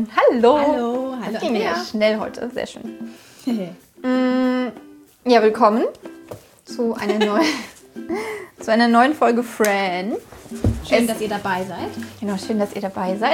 Hallo. Hallo. Das ging ja schnell heute, sehr schön. Ja, willkommen zu einer neuen Folge Friend. Schön, dass ihr dabei seid. Genau, schön, dass ihr dabei seid.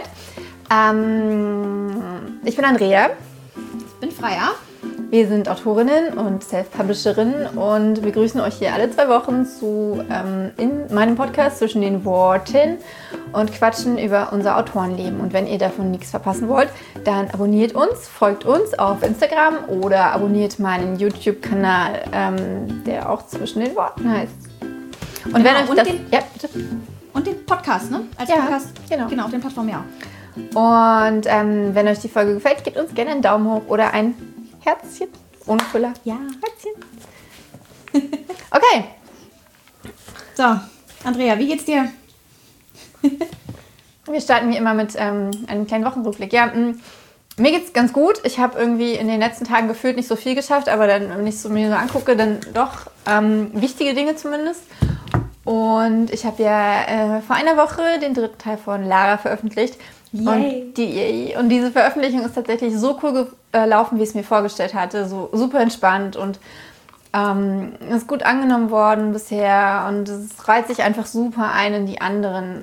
Ich bin Andrea. Ich bin Freya. Wir sind Autorinnen und Self-Publisherinnen und wir grüßen euch hier alle 2 Wochen in meinem Podcast zwischen den Worten und quatschen über unser Autorenleben. Und wenn ihr davon nichts verpassen wollt, dann abonniert uns, folgt uns auf Instagram oder abonniert meinen YouTube-Kanal, der auch zwischen den Worten heißt. Und wenn euch das... Ja, bitte. Und den Podcast, ne? Als Podcast. Genau, auf den Plattformen, ja. Und wenn euch die Folge gefällt, gebt uns gerne einen Daumen hoch oder ein Herzchen ohne Füller. Ja. Herzchen. Okay. So, Andrea, wie geht's dir? Wir starten wie immer mit einem kleinen Wochenrückblick. Ja, mir geht's ganz gut. Ich habe irgendwie in den letzten Tagen gefühlt nicht so viel geschafft, aber dann, wenn ich mir so angucke, dann doch wichtige Dinge zumindest. Und ich habe ja vor einer Woche den 3. Teil von Lara veröffentlicht. Yay. Und diese Veröffentlichung ist tatsächlich so cool gelaufen, wie ich es mir vorgestellt hatte. So super entspannt und ist gut angenommen worden bisher. Und es reiht sich einfach super ein in die anderen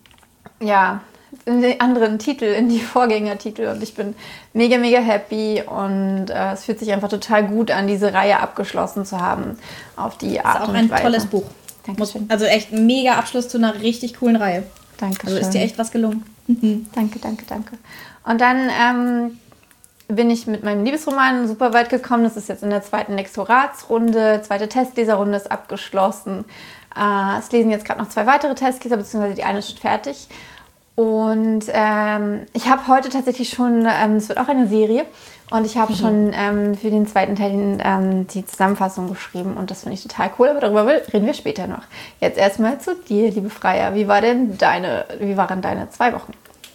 Titel, in die Vorgängertitel. Und ich bin mega, mega happy. Und es fühlt sich einfach total gut an, diese Reihe abgeschlossen zu haben. Auf die Art und Weise. Das ist auch ein tolles Buch. Dankeschön. Also echt ein mega Abschluss zu einer richtig coolen Reihe. Dankeschön. Also ist dir echt was gelungen. Danke. Und dann bin ich mit meinem Liebesroman super weit gekommen. Das ist jetzt in der 2. Lektoratsrunde. 2. Testleserrunde ist abgeschlossen. Es lesen jetzt gerade noch 2 weitere Testleser, beziehungsweise die eine ist schon fertig. Und ich habe heute tatsächlich schon, es wird auch eine Serie, und ich habe schon für den 2. Teil die Zusammenfassung geschrieben und das finde ich total cool, aber darüber reden wir später noch. Jetzt erstmal zu dir, liebe Freya. Wie waren deine 2 Wochen?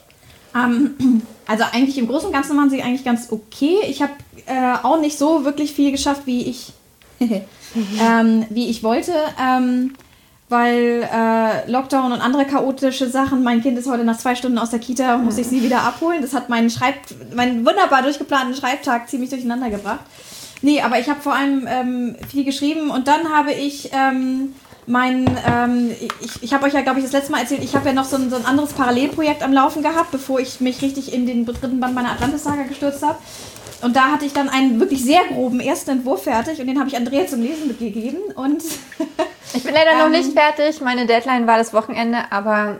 Also eigentlich im Großen und Ganzen waren sie eigentlich ganz okay. Ich habe auch nicht so wirklich viel geschafft, wie ich wollte. Weil Lockdown und andere chaotische Sachen, mein Kind ist heute nach 2 Stunden aus der Kita, muss ich sie wieder abholen. Das hat meinen wunderbar durchgeplanten Schreibtag ziemlich durcheinander gebracht. Nee, aber ich habe vor allem viel geschrieben und dann habe ich ich habe euch ja, glaube ich, das letzte Mal erzählt, ich habe ja noch so ein anderes Parallelprojekt am Laufen gehabt, bevor ich mich richtig in den 3. Band meiner Atlantis-Saga gestürzt habe. Und da hatte ich dann einen wirklich sehr groben ersten Entwurf fertig und den habe ich Andrea zum Lesen mitgegeben. Und ich bin leider noch nicht fertig. Meine Deadline war das Wochenende, aber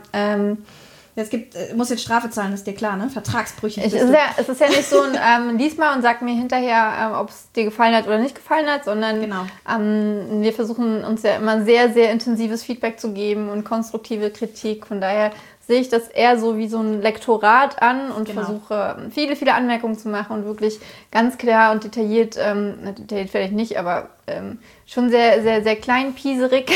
muss jetzt Strafe zahlen, ist dir klar, ne? Vertragsbrüche. Es ist ja nicht so ein lies mal und sag mir hinterher, ob es dir gefallen hat oder nicht gefallen hat, sondern wir versuchen uns ja immer sehr, sehr intensives Feedback zu geben und konstruktive Kritik. Von daher sehe ich das eher so wie so ein Lektorat an und versuche viele, viele Anmerkungen zu machen und wirklich ganz klar und detailliert vielleicht nicht, aber schon sehr, sehr, sehr kleinpieserig.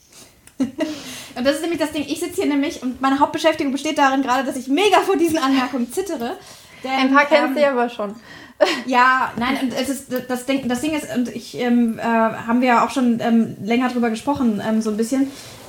Und das ist nämlich das Ding, ich sitze hier nämlich und meine Hauptbeschäftigung besteht darin gerade, dass ich mega vor diesen Anmerkungen zittere. Denn, ein paar kennst du ja aber schon. Ja, nein, und das Ding ist, und haben wir ja auch schon länger drüber gesprochen, so ein bisschen,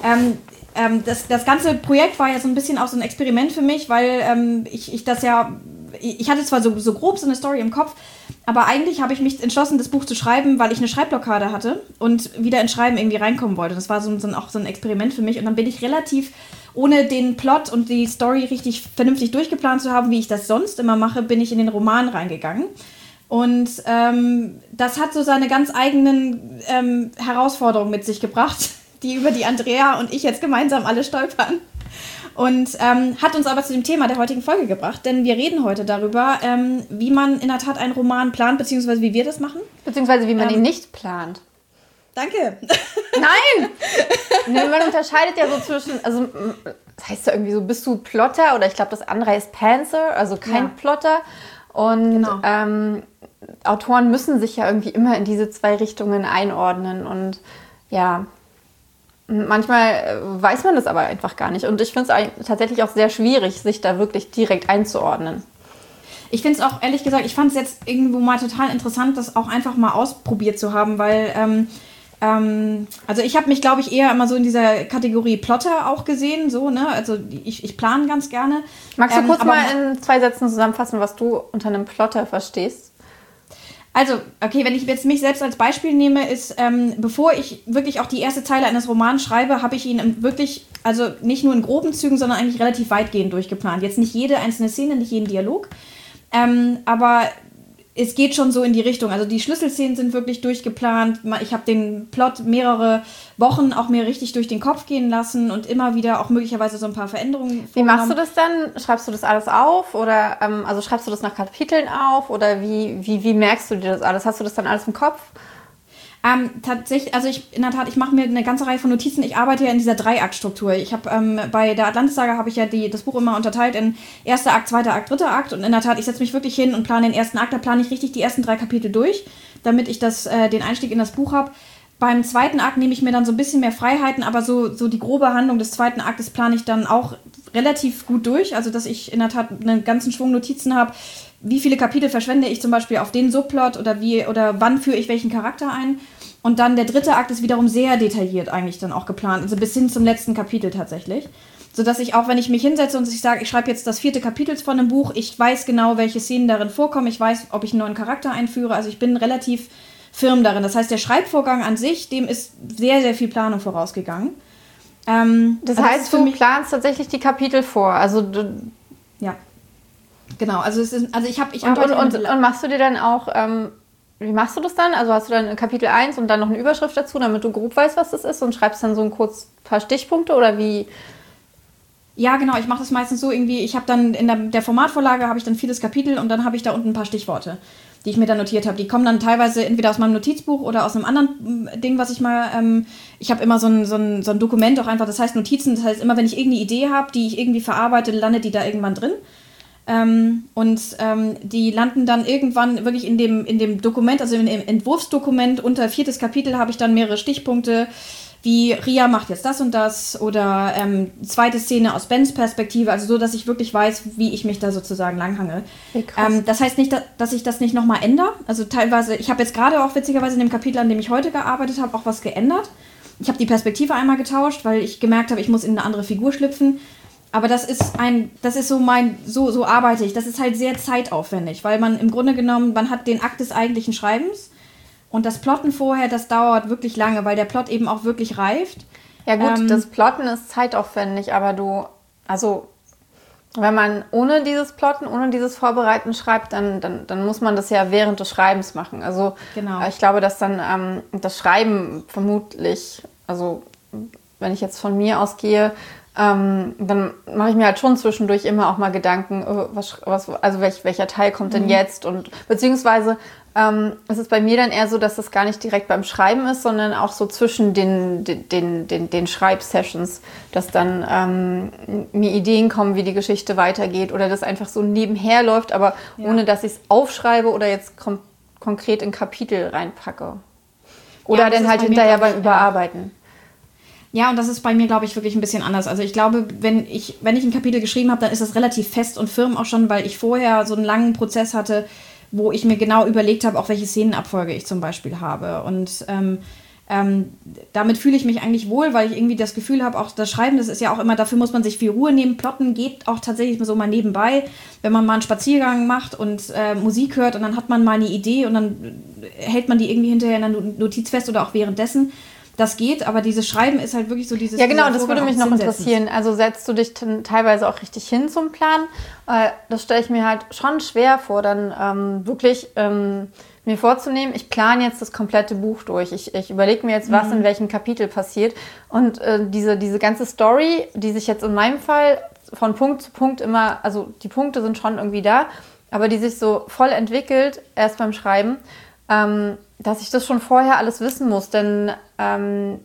das ganze Projekt war ja so ein bisschen auch so ein Experiment für mich, weil ich hatte zwar so grob so eine Story im Kopf, aber eigentlich habe ich mich entschlossen, das Buch zu schreiben, weil ich eine Schreibblockade hatte und wieder ins Schreiben irgendwie reinkommen wollte. Das war auch so ein Experiment für mich und dann bin ich relativ, ohne den Plot und die Story richtig vernünftig durchgeplant zu haben, wie ich das sonst immer mache, bin ich in den Roman reingegangen. Und das hat so seine ganz eigenen Herausforderungen mit sich gebracht, über die Andrea und ich jetzt gemeinsam alle stolpern. Und hat uns aber zu dem Thema der heutigen Folge gebracht, denn wir reden heute darüber, wie man in der Tat einen Roman plant, beziehungsweise wie wir das machen. Beziehungsweise wie man ihn nicht plant. Danke. Nein! Man unterscheidet ja so zwischen, also das heißt ja irgendwie so, bist du Plotter oder ich glaube das andere heißt Pantser, also kein Plotter. Und Autoren müssen sich ja irgendwie immer in diese 2 Richtungen einordnen und ja... Manchmal weiß man das aber einfach gar nicht. Und ich finde es tatsächlich auch sehr schwierig, sich da wirklich direkt einzuordnen. Ich finde es auch, ehrlich gesagt, ich fand es jetzt irgendwo mal total interessant, das auch einfach mal ausprobiert zu haben, weil Also ich habe mich, glaube ich, eher immer so in dieser Kategorie Plotter auch gesehen, so, ne? Also ich plane ganz gerne. Magst du kurz mal in 2 Sätzen zusammenfassen, was du unter einem Plotter verstehst? Also, okay, wenn ich jetzt mich selbst als Beispiel nehme, ist, bevor ich wirklich auch die erste Zeile eines Romans schreibe, habe ich ihn wirklich, also nicht nur in groben Zügen, sondern eigentlich relativ weitgehend durchgeplant. Jetzt nicht jede einzelne Szene, nicht jeden Dialog, aber es geht schon so in die Richtung. Also die Schlüsselszenen sind wirklich durchgeplant. Ich habe den Plot mehrere Wochen auch mir richtig durch den Kopf gehen lassen und immer wieder auch möglicherweise so ein paar Veränderungen vorgenommen. Wie machst du das dann? Schreibst du das alles auf? Oder also schreibst du das nach Kapiteln auf? Oder wie merkst du dir das alles? Hast du das dann alles im Kopf? Tatsächlich, also in der Tat, ich mache mir eine ganze Reihe von Notizen. Ich arbeite ja in dieser Dreiaktstruktur. Ich habe bei der Atlantis-Saga habe ich ja das Buch immer unterteilt in erster Akt, zweiter Akt, dritter Akt. Und in der Tat, ich setze mich wirklich hin und plane den ersten Akt. Da plane ich richtig die ersten 3 Kapitel durch, damit ich den Einstieg in das Buch habe. Beim zweiten Akt nehme ich mir dann so ein bisschen mehr Freiheiten, aber so die grobe Handlung des zweiten Aktes plane ich dann auch relativ gut durch. Also, dass ich in der Tat einen ganzen Schwung Notizen habe. Wie viele Kapitel verschwende ich zum Beispiel auf den Subplot oder wann führe ich welchen Charakter ein? Und dann der dritte Akt ist wiederum sehr detailliert eigentlich dann auch geplant, also bis hin zum letzten Kapitel tatsächlich. Sodass ich auch, wenn ich mich hinsetze und ich sage, ich schreibe jetzt das 4. Kapitel von einem Buch, ich weiß genau, welche Szenen darin vorkommen, ich weiß, ob ich einen neuen Charakter einführe, also ich bin relativ firm darin. Das heißt, der Schreibvorgang an sich, dem ist sehr, sehr viel Planung vorausgegangen. Das heißt, du planst tatsächlich die Kapitel vor, also ja, genau. Also und machst du dir dann auch wie machst du das dann? Also hast du dann Kapitel 1 und dann noch eine Überschrift dazu, damit du grob weißt, was das ist und schreibst dann so ein paar Stichpunkte oder wie? Ja, genau. Ich mache das meistens so irgendwie, ich habe dann in der Formatvorlage habe ich dann vieles Kapitel und dann habe ich da unten ein paar Stichworte, die ich mir dann notiert habe. Die kommen dann teilweise entweder aus meinem Notizbuch oder aus einem anderen Ding, was ich mal, ich habe immer so ein Dokument auch einfach, das heißt Notizen, das heißt immer, wenn ich irgendeine Idee habe, die ich irgendwie verarbeite, landet die da irgendwann drin. Die landen dann irgendwann wirklich in dem Dokument, also im Entwurfsdokument unter 4. Kapitel habe ich dann mehrere Stichpunkte, wie Ria macht jetzt das und das oder zweite Szene aus Bens Perspektive, also so, dass ich wirklich weiß, wie ich mich da sozusagen langhange. Das heißt nicht, dass ich das nicht nochmal ändere, also teilweise, ich habe jetzt gerade auch witzigerweise in dem Kapitel, an dem ich heute gearbeitet habe, auch was geändert. Ich habe die Perspektive einmal getauscht, weil ich gemerkt habe, ich muss in eine andere Figur schlüpfen. Aber das ist so arbeite ich. Das ist halt sehr zeitaufwendig, weil man im Grunde genommen, man hat den Akt des eigentlichen Schreibens und das Plotten vorher, das dauert wirklich lange, weil der Plot eben auch wirklich reift. Ja gut, das Plotten ist zeitaufwendig, aber wenn man ohne dieses Plotten, ohne dieses Vorbereiten schreibt, dann muss man das ja während des Schreibens machen. Also genau. Ich glaube, dass dann das Schreiben vermutlich, also wenn ich jetzt von mir ausgehe, dann mache ich mir halt schon zwischendurch immer auch mal Gedanken, welcher Teil kommt denn jetzt? Und beziehungsweise es ist bei mir dann eher so, dass das gar nicht direkt beim Schreiben ist, sondern auch so zwischen den Schreibsessions, dass dann mir Ideen kommen, wie die Geschichte weitergeht oder das einfach so nebenher läuft, aber ohne dass ich es aufschreibe oder jetzt konkret in Kapitel reinpacke. Oder dann halt hinterher beim Überarbeiten. Ja, und das ist bei mir, glaube ich, wirklich ein bisschen anders. Also ich glaube, wenn ich ein Kapitel geschrieben habe, dann ist das relativ fest und firm auch schon, weil ich vorher so einen langen Prozess hatte, wo ich mir genau überlegt habe, auch welche Szenenabfolge ich zum Beispiel habe. Und damit fühle ich mich eigentlich wohl, weil ich irgendwie das Gefühl habe, auch das Schreiben, das ist ja auch immer, dafür muss man sich viel Ruhe nehmen. Plotten geht auch tatsächlich so mal nebenbei, wenn man mal einen Spaziergang macht und Musik hört und dann hat man mal eine Idee und dann hält man die irgendwie hinterher in einer Notiz fest oder auch währenddessen. Das geht, aber dieses Schreiben ist halt wirklich so dieses... Ja, genau, das würde mich noch interessieren. Also setzt du dich dann teilweise auch richtig hin zum Plan? Das stelle ich mir halt schon schwer vor, dann wirklich mir vorzunehmen, ich plane jetzt das komplette Buch durch. Ich überlege mir jetzt, was in welchem Kapitel passiert. Und diese ganze Story, die sich jetzt in meinem Fall von Punkt zu Punkt immer... Also die Punkte sind schon irgendwie da, aber die sich so voll entwickelt, erst beim Schreiben, dass ich das schon vorher alles wissen muss, denn bei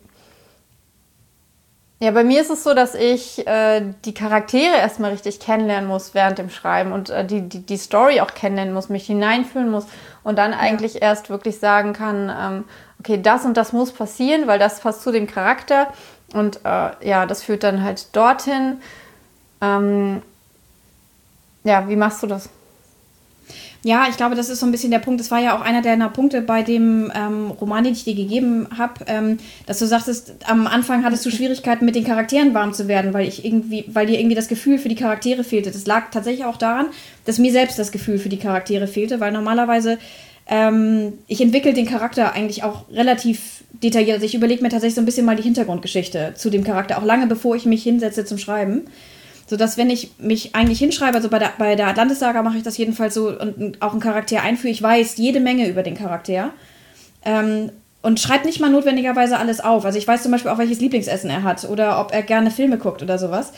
mir ist es so, dass ich die Charaktere erstmal richtig kennenlernen muss während dem Schreiben und die Story auch kennenlernen muss, mich hineinfühlen muss und dann eigentlich erst wirklich sagen kann, okay, das und das muss passieren, weil das passt zu dem Charakter und das führt dann halt dorthin. Wie machst du das? Ja, ich glaube, das ist so ein bisschen der Punkt. Das war ja auch einer deiner Punkte bei dem Roman, den ich dir gegeben habe, dass du sagtest, am Anfang hattest du Schwierigkeiten, mit den Charakteren warm zu werden, weil dir irgendwie das Gefühl für die Charaktere fehlte. Das lag tatsächlich auch daran, dass mir selbst das Gefühl für die Charaktere fehlte, weil normalerweise ich entwickle den Charakter eigentlich auch relativ detailliert. Also ich überlege mir tatsächlich so ein bisschen mal die Hintergrundgeschichte zu dem Charakter, auch lange bevor ich mich hinsetze zum Schreiben. Sodass, wenn ich mich eigentlich hinschreibe, also bei der Atlantis-Saga mache ich das jedenfalls so und auch einen Charakter einführe, ich weiß jede Menge über den Charakter und schreibe nicht mal notwendigerweise alles auf. Also ich weiß zum Beispiel auch, welches Lieblingsessen er hat oder ob er gerne Filme guckt oder sowas.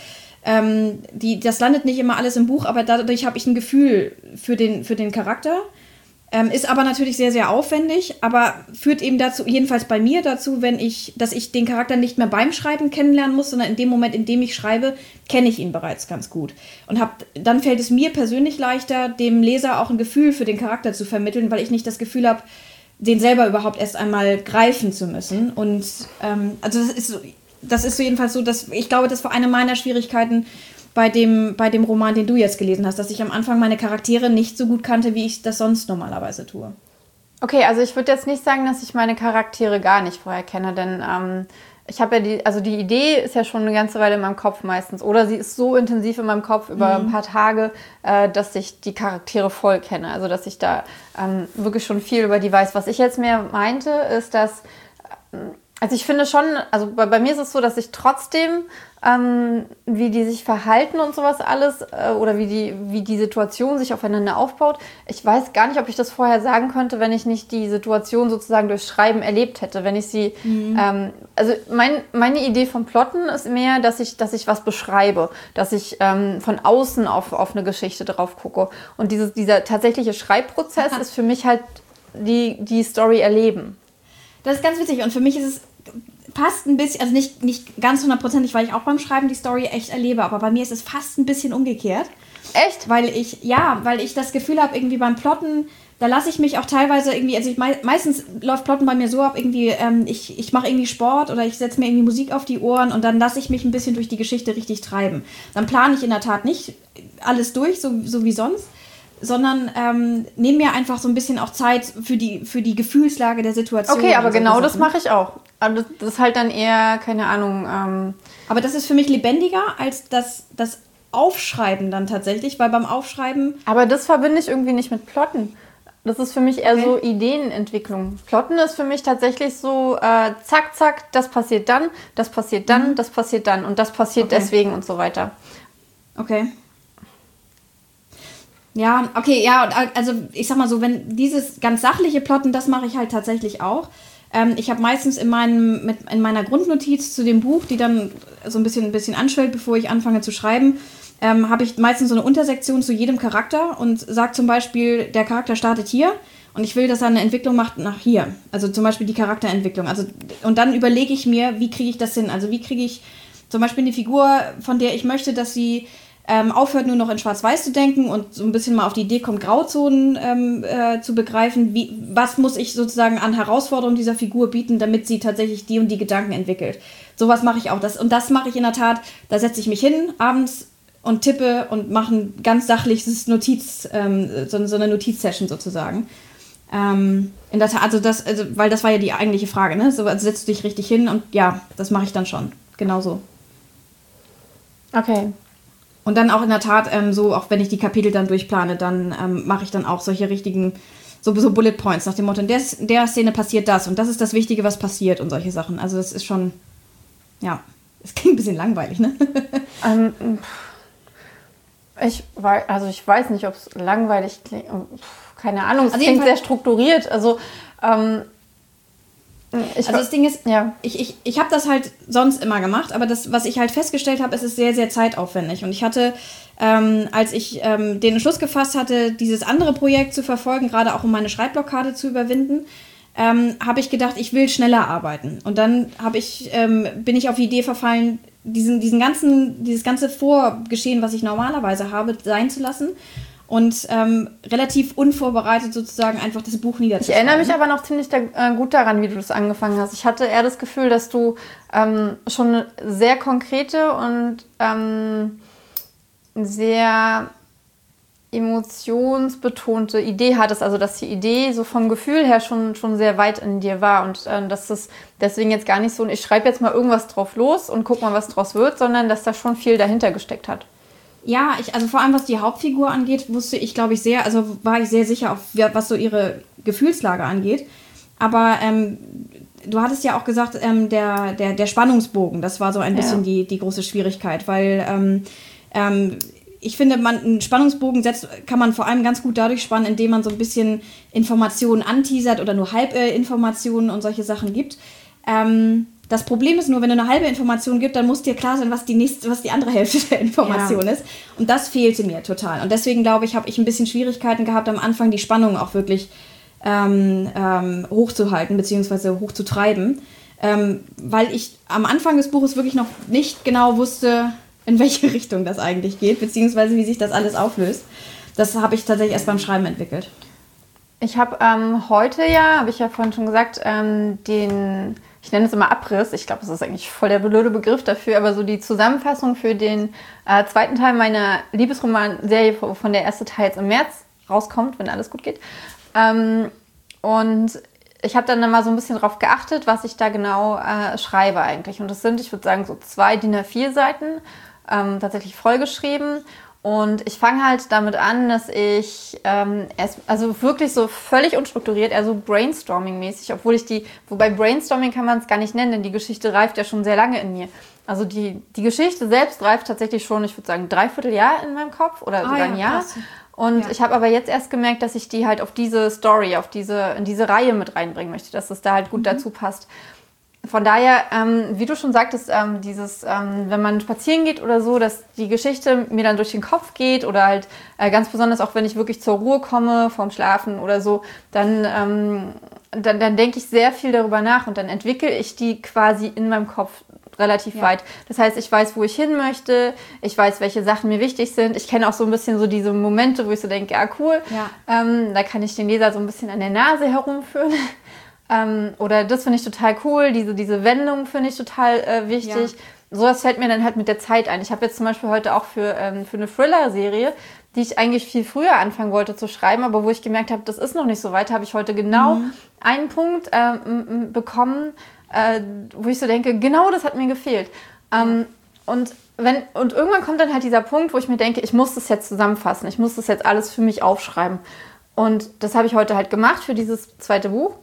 Das landet nicht immer alles im Buch, aber dadurch habe ich ein Gefühl für den Charakter. Ist aber natürlich sehr, sehr aufwendig, aber führt eben dazu, jedenfalls bei mir dazu, dass ich den Charakter nicht mehr beim Schreiben kennenlernen muss, sondern in dem Moment, in dem ich schreibe, kenne ich ihn bereits ganz gut. Und dann fällt es mir persönlich leichter, dem Leser auch ein Gefühl für den Charakter zu vermitteln, weil ich nicht das Gefühl habe, den selber überhaupt erst einmal greifen zu müssen. Und also das ist so jedenfalls so, dass ich glaube, das war eine meiner Schwierigkeiten bei dem Roman, den du jetzt gelesen hast, dass ich am Anfang meine Charaktere nicht so gut kannte, wie ich das sonst normalerweise tue. Okay, also ich würde jetzt nicht sagen, dass ich meine Charaktere gar nicht vorher kenne, denn ich habe ja die Idee ist ja schon eine ganze Weile in meinem Kopf meistens. Oder sie ist so intensiv in meinem Kopf über ein paar Tage, dass ich die Charaktere voll kenne. Also dass ich da wirklich schon viel über die weiß. Was ich jetzt mehr meinte, ist, dass also ich finde schon, also bei mir ist es so, dass ich trotzdem, wie die sich verhalten und sowas alles, oder wie die Situation sich aufeinander aufbaut, ich weiß gar nicht, ob ich das vorher sagen könnte, wenn ich nicht die Situation sozusagen durch Schreiben erlebt hätte. Wenn ich sie, also meine Idee vom Plotten ist mehr, dass ich was beschreibe, dass ich von außen auf eine Geschichte drauf gucke. Und dieser tatsächliche Schreibprozess ist für mich halt die Story erleben. Das ist ganz witzig und für mich ist es fast ein bisschen, also nicht ganz 100%, weil ich auch beim Schreiben die Story echt erlebe, aber bei mir ist es fast ein bisschen umgekehrt. Echt? Weil ich das Gefühl habe, irgendwie beim Plotten, da lasse ich mich auch teilweise irgendwie, also meistens läuft Plotten bei mir so ab, irgendwie, ich mache irgendwie Sport oder ich setze mir irgendwie Musik auf die Ohren und dann lasse ich mich ein bisschen durch die Geschichte richtig treiben. Dann plane ich in der Tat nicht alles durch, so wie sonst, sondern nehme mir einfach so ein bisschen auch Zeit für die Gefühlslage der Situation. Okay, aber genau das mache ich auch. Aber das ist halt dann eher, keine Ahnung. Aber das ist für mich lebendiger als das Aufschreiben dann tatsächlich, weil beim Aufschreiben... Aber das verbinde ich irgendwie nicht mit Plotten. Das ist für mich eher so Ideenentwicklung. Plotten ist für mich tatsächlich so, zack, zack, das passiert dann, das passiert dann, das passiert dann und das passiert deswegen und so weiter. Okay. Ja, okay, ja, also ich sag mal so, wenn dieses ganz sachliche Plotten, das mache ich halt tatsächlich auch. Ich habe meistens in meiner Grundnotiz zu dem Buch, die dann so ein bisschen anschwellt, bevor ich anfange zu schreiben, habe ich meistens so eine Untersektion zu jedem Charakter und sage zum Beispiel, der Charakter startet hier und ich will, dass er eine Entwicklung macht nach hier. Also zum Beispiel die Charakterentwicklung. Und dann überlege ich mir, wie kriege ich das hin? Also wie kriege ich zum Beispiel eine Figur, von der ich möchte, dass sie aufhört nur noch in Schwarz-Weiß zu denken und so ein bisschen mal auf die Idee kommt, Grauzonen zu begreifen. Was muss ich sozusagen an Herausforderungen dieser Figur bieten, damit sie tatsächlich die und die Gedanken entwickelt. Sowas mache ich auch. Das mache ich in der Tat, da setze ich mich hin abends und tippe und mache ein ganz sachliches so eine Notizsession sozusagen. In der Tat, weil das war ja die eigentliche Frage, ne? So, also setzt du dich richtig hin und ja, das mache ich dann schon. Genauso. Okay. Und dann auch in der Tat, so auch wenn ich die Kapitel dann durchplane, dann mache ich dann auch solche richtigen, so Bullet Points nach dem Motto, in der Szene passiert das und das ist das Wichtige, was passiert und solche Sachen. Also das ist schon, ja, es klingt ein bisschen langweilig, ne? Ich weiß nicht, ob es langweilig klingt. Keine Ahnung, es klingt sehr strukturiert. Also das Ding ist, ja. Ich habe das halt sonst immer gemacht, aber das, was ich halt festgestellt habe, ist es sehr, sehr zeitaufwendig. Und ich hatte, als ich den Entschluss gefasst hatte, dieses andere Projekt zu verfolgen, gerade auch um meine Schreibblockade zu überwinden, habe ich gedacht, ich will schneller arbeiten. Und dann bin ich auf die Idee verfallen, dieses ganze Vorgeschehen, was ich normalerweise habe, sein zu lassen. Und relativ unvorbereitet sozusagen einfach das Buch niederzuschreiben. Ich erinnere mich aber noch ziemlich gut daran, wie du das angefangen hast. Ich hatte eher das Gefühl, dass du schon sehr konkrete und sehr emotionsbetonte Idee hattest, also dass die Idee so vom Gefühl her schon sehr weit in dir war und dass das deswegen jetzt gar nicht so, ich schreibe jetzt mal irgendwas drauf los und guck mal, was draus wird, sondern dass da schon viel dahinter gesteckt hat. Ja, also vor allem was die Hauptfigur angeht, war ich sehr sicher, was so ihre Gefühlslage angeht. Aber du hattest ja auch gesagt, der Spannungsbogen, das war so ein bisschen die große Schwierigkeit, weil ich finde, einen Spannungsbogen kann man vor allem ganz gut dadurch spannen, indem man so ein bisschen Informationen anteasert oder nur Halbinformationen und solche Sachen gibt. Das Problem ist nur, wenn du eine halbe Information gibst, dann muss dir klar sein, was die andere Hälfte der Information ist. Und das fehlte mir total. Und deswegen, glaube ich, habe ich ein bisschen Schwierigkeiten gehabt, am Anfang die Spannung auch wirklich hochzuhalten bzw. hochzutreiben. Weil ich am Anfang des Buches wirklich noch nicht genau wusste, in welche Richtung das eigentlich geht, beziehungsweise wie sich das alles auflöst. Das habe ich tatsächlich erst beim Schreiben entwickelt. Ich habe heute habe ich ja vorhin schon gesagt, ich nenne es immer Abriss, ich glaube, das ist eigentlich voll der blöde Begriff dafür, aber so die Zusammenfassung für den zweiten Teil meiner Liebesroman-Serie, von der erste Teil jetzt im März rauskommt, wenn alles gut geht. Und ich habe dann mal so ein bisschen drauf geachtet, was ich da genau schreibe eigentlich. Und das sind, ich würde sagen, so 2 DIN A4 Seiten, tatsächlich vollgeschrieben. Und ich fange halt damit an, dass ich also wirklich so völlig unstrukturiert, eher so Brainstorming-mäßig, wobei Brainstorming kann man es gar nicht nennen, denn die Geschichte reift ja schon sehr lange in mir. Also die Geschichte selbst reift tatsächlich schon, ich würde sagen, 3/4 Jahr in meinem Kopf oder sogar ein Jahr. Krass. Und ich habe aber jetzt erst gemerkt, dass ich die halt auf diese Story, in diese Reihe mit reinbringen möchte, dass es da halt gut dazu passt. Von daher, wie du schon sagtest, wenn man spazieren geht oder so, dass die Geschichte mir dann durch den Kopf geht oder halt ganz besonders auch, wenn ich wirklich zur Ruhe komme, vorm Schlafen oder so, dann denke ich sehr viel darüber nach und dann entwickle ich die quasi in meinem Kopf relativ weit. Das heißt, ich weiß, wo ich hin möchte, ich weiß, welche Sachen mir wichtig sind. Ich kenne auch so ein bisschen so diese Momente, wo ich so denke, cool, da kann ich den Leser so ein bisschen an der Nase herumführen. Oder das finde ich total cool, diese Wendung finde ich total wichtig. Ja. Sowas fällt mir dann halt mit der Zeit ein. Ich habe jetzt zum Beispiel heute auch für eine Thriller-Serie, die ich eigentlich viel früher anfangen wollte zu schreiben, aber wo ich gemerkt habe, das ist noch nicht so weit, habe ich heute genau einen Punkt bekommen, wo ich so denke, genau das hat mir gefehlt. Und irgendwann kommt dann halt dieser Punkt, wo ich mir denke, ich muss das jetzt zusammenfassen, ich muss das jetzt alles für mich aufschreiben. Und das habe ich heute halt gemacht für dieses zweite Buch.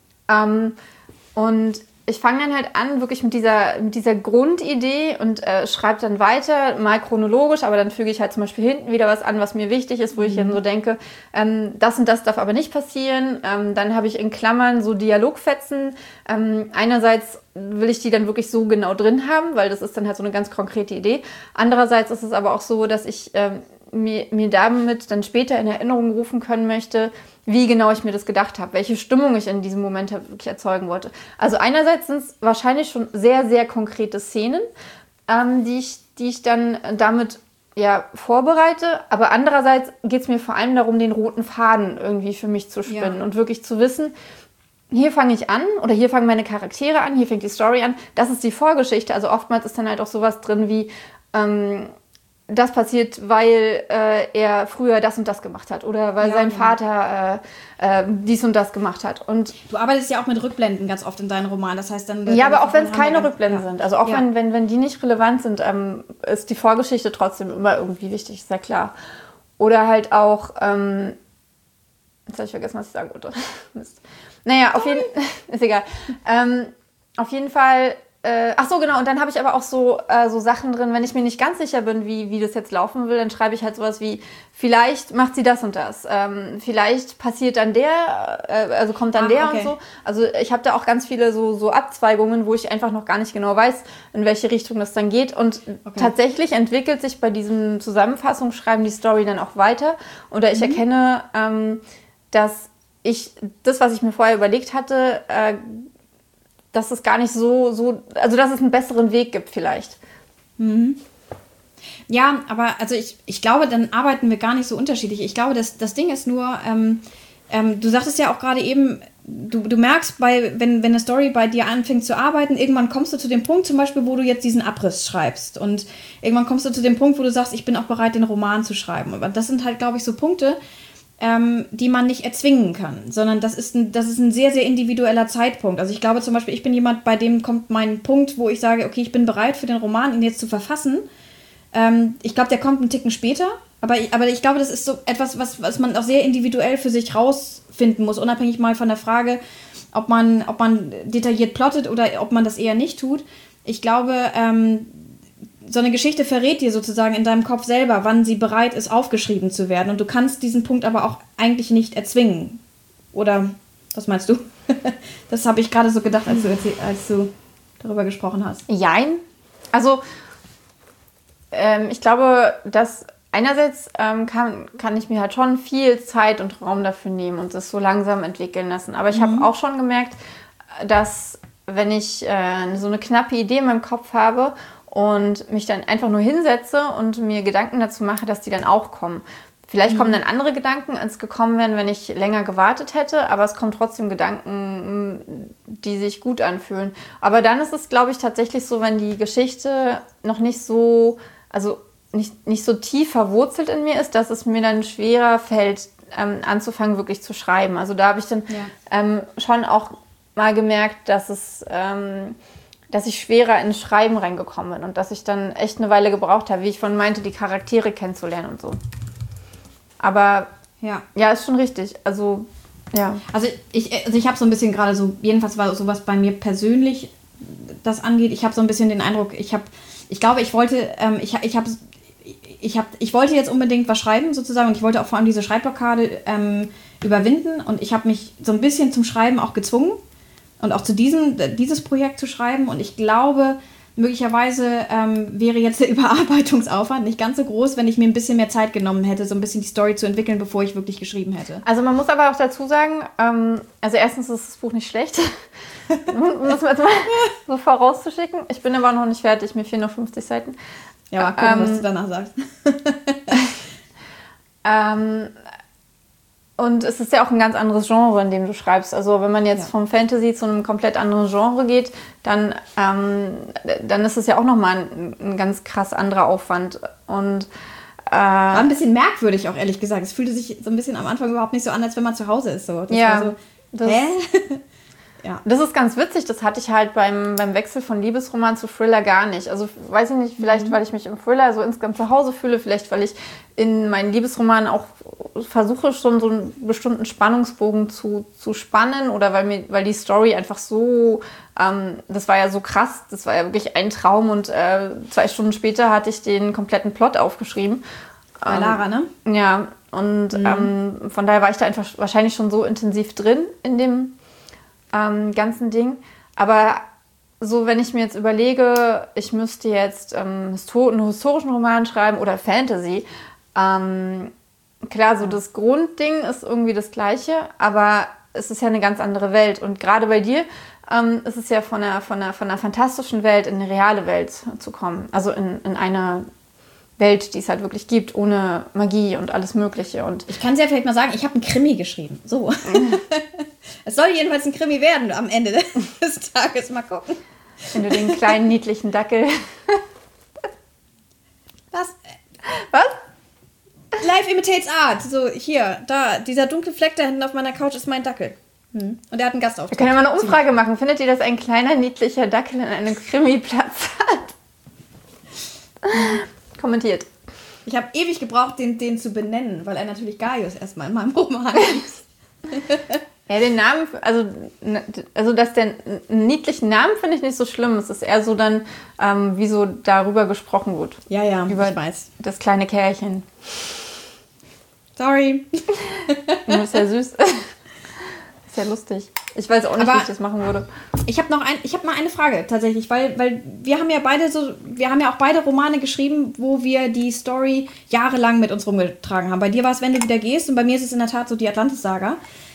Und ich fange dann halt an, wirklich mit dieser Grundidee und schreibe dann weiter, mal chronologisch, aber dann füge ich halt zum Beispiel hinten wieder was an, was mir wichtig ist, wo ich dann so denke, das und das darf aber nicht passieren. Dann habe ich in Klammern so Dialogfetzen. Einerseits will ich die dann wirklich so genau drin haben, weil das ist dann halt so eine ganz konkrete Idee. Andererseits ist es aber auch so, dass ich mir damit dann später in Erinnerung rufen können möchte, wie genau ich mir das gedacht habe, welche Stimmung ich in diesem Moment wirklich erzeugen wollte. Also einerseits sind es wahrscheinlich schon sehr, sehr konkrete Szenen, die ich dann damit vorbereite, aber andererseits geht es mir vor allem darum, den roten Faden irgendwie für mich zu spinnen und wirklich zu wissen, hier fange ich an oder hier fangen meine Charaktere an, hier fängt die Story an, das ist die Vorgeschichte. Also oftmals ist dann halt auch sowas drin wie das passiert, weil er früher das und das gemacht hat oder weil sein Vater dies und das gemacht hat. Und du arbeitest ja auch mit Rückblenden ganz oft in deinen Romanen. Das heißt dann... Ja, aber auch wenn es keine Rückblenden sind. Also auch wenn die nicht relevant sind, ist die Vorgeschichte trotzdem immer irgendwie wichtig, ist ja klar. Oder halt auch... jetzt habe ich vergessen, was ich sagen wollte. Mist. Naja, ist egal. Auf jeden Fall... ach so, genau. Und dann habe ich aber auch so Sachen drin, wenn ich mir nicht ganz sicher bin, wie das jetzt laufen will, dann schreibe ich halt sowas wie, vielleicht macht sie das und das. Vielleicht passiert dann also kommt dann der und so. Also ich habe da auch ganz viele so Abzweigungen, wo ich einfach noch gar nicht genau weiß, in welche Richtung das dann geht. Und tatsächlich entwickelt sich bei diesem Zusammenfassungsschreiben die Story dann auch weiter. Oder ich erkenne, dass das, was ich mir vorher überlegt hatte, dass es gar nicht also dass es einen besseren Weg gibt vielleicht. Ja, aber also ich glaube, dann arbeiten wir gar nicht so unterschiedlich. Ich glaube, das Ding ist nur, du sagtest ja auch gerade eben, du merkst, wenn eine Story bei dir anfängt zu arbeiten, irgendwann kommst du zu dem Punkt zum Beispiel, wo du jetzt diesen Abriss schreibst. Und irgendwann kommst du zu dem Punkt, wo du sagst, ich bin auch bereit, den Roman zu schreiben. Aber das sind halt, glaube ich, so Punkte, die man nicht erzwingen kann, sondern das ist ein sehr, sehr individueller Zeitpunkt. Also ich glaube zum Beispiel, ich bin jemand, bei dem kommt mein Punkt, wo ich sage, okay, ich bin bereit für den Roman, ihn jetzt zu verfassen. Ich glaube, der kommt einen Ticken später, aber ich glaube, das ist so etwas, was man auch sehr individuell für sich rausfinden muss, unabhängig mal von der Frage, ob man detailliert plottet oder ob man das eher nicht tut. Ich glaube, so eine Geschichte verrät dir sozusagen in deinem Kopf selber, wann sie bereit ist, aufgeschrieben zu werden. Und du kannst diesen Punkt aber auch eigentlich nicht erzwingen. Oder, was meinst du? Das habe ich gerade so gedacht, als du darüber gesprochen hast. Jein. Also, ich glaube, dass einerseits kann ich mir halt schon viel Zeit und Raum dafür nehmen und das so langsam entwickeln lassen. Aber ich habe auch schon gemerkt, dass wenn ich so eine knappe Idee in meinem Kopf habe und mich dann einfach nur hinsetze und mir Gedanken dazu mache, dass die dann auch kommen. Vielleicht kommen dann andere Gedanken, als gekommen wären, wenn ich länger gewartet hätte, aber es kommen trotzdem Gedanken, die sich gut anfühlen. Aber dann ist es, glaube ich, tatsächlich so, wenn die Geschichte noch nicht so, also nicht so tief verwurzelt in mir ist, dass es mir dann schwerer fällt, anzufangen, wirklich zu schreiben. Also da habe ich dann schon auch mal gemerkt, dass ich schwerer ins Schreiben reingekommen bin und dass ich dann echt eine Weile gebraucht habe, wie ich vorhin meinte, die Charaktere kennenzulernen und so. Aber ja, ist schon richtig. Also, ja. Also ich habe so ein bisschen gerade so, jedenfalls war sowas bei mir persönlich das angeht, ich habe so ein bisschen den Eindruck, ich wollte jetzt unbedingt was schreiben sozusagen und ich wollte auch vor allem diese Schreibblockade überwinden und ich habe mich so ein bisschen zum Schreiben auch gezwungen und auch zu dieses Projekt zu schreiben und ich glaube, möglicherweise wäre jetzt der Überarbeitungsaufwand nicht ganz so groß, wenn ich mir ein bisschen mehr Zeit genommen hätte, so ein bisschen die Story zu entwickeln, bevor ich wirklich geschrieben hätte. Also man muss aber auch dazu sagen, also erstens ist das Buch nicht schlecht, muss man jetzt mal so vorauszuschicken. Ich bin aber noch nicht fertig, mir fehlen noch 50 Seiten. Ja, mal gucken, was du danach sagst. Und es ist ja auch ein ganz anderes Genre, in dem du schreibst. Also wenn man jetzt vom Fantasy zu einem komplett anderen Genre geht, dann ist es ja auch nochmal ein ganz krass anderer Aufwand. Und war ein bisschen merkwürdig auch, ehrlich gesagt. Es fühlte sich so ein bisschen am Anfang überhaupt nicht so an, als wenn man zu Hause ist. So. Das war so, hä? Ja. Das ist ganz witzig, das hatte ich halt beim Wechsel von Liebesroman zu Thriller gar nicht. Also weiß ich nicht, vielleicht weil ich mich im Thriller so insgesamt zu Hause fühle, vielleicht weil ich in meinen Liebesromanen auch versuche schon so einen bestimmten Spannungsbogen zu spannen oder weil die Story einfach so, das war ja so krass, das war ja wirklich ein Traum und 2 Stunden später hatte ich den kompletten Plot aufgeschrieben. Bei Lara, ne? Ja, und von daher war ich da einfach wahrscheinlich schon so intensiv drin in dem ganzen Ding. Aber so, wenn ich mir jetzt überlege, ich müsste jetzt einen historischen Roman schreiben oder Fantasy, klar, so das Grundding ist irgendwie das Gleiche, aber es ist ja eine ganz andere Welt. Und gerade bei dir ist es ja von einer fantastischen Welt in eine reale Welt zu kommen. Also in eine Welt, die es halt wirklich gibt, ohne Magie und alles Mögliche. Und ich kann es ja vielleicht mal sagen, ich habe einen Krimi geschrieben. So. Es soll jedenfalls ein Krimi werden am Ende des Tages. Mal gucken. Wenn du den kleinen, niedlichen Dackel... Was? Was? Life imitates art. So, hier, da, dieser dunkle Fleck da hinten auf meiner Couch ist mein Dackel. Und er hat einen Gastauftritt. Wir können ja mal eine Umfrage machen. Findet ihr, dass ein kleiner, niedlicher Dackel in einem Krimi Platz hat? Kommentiert. Ich habe ewig gebraucht, den zu benennen, weil er natürlich Gaius erstmal in meinem Roman ist. Ja, den Namen, also dass der einen niedlichen Namen finde ich nicht so schlimm. Es ist eher so dann, wie so darüber gesprochen wird. Ja, über ich weiß. Das kleine Kerlchen. Sorry. Das ist ja süß. Ist ja lustig. Ich weiß auch nicht, wie ich das machen würde. Ich habe mal eine Frage tatsächlich, weil wir haben ja auch beide Romane geschrieben, wo wir die Story jahrelang mit uns rumgetragen haben. Bei dir war es, wenn du wieder gehst, und bei mir ist es in der Tat so die Atlantis-Saga.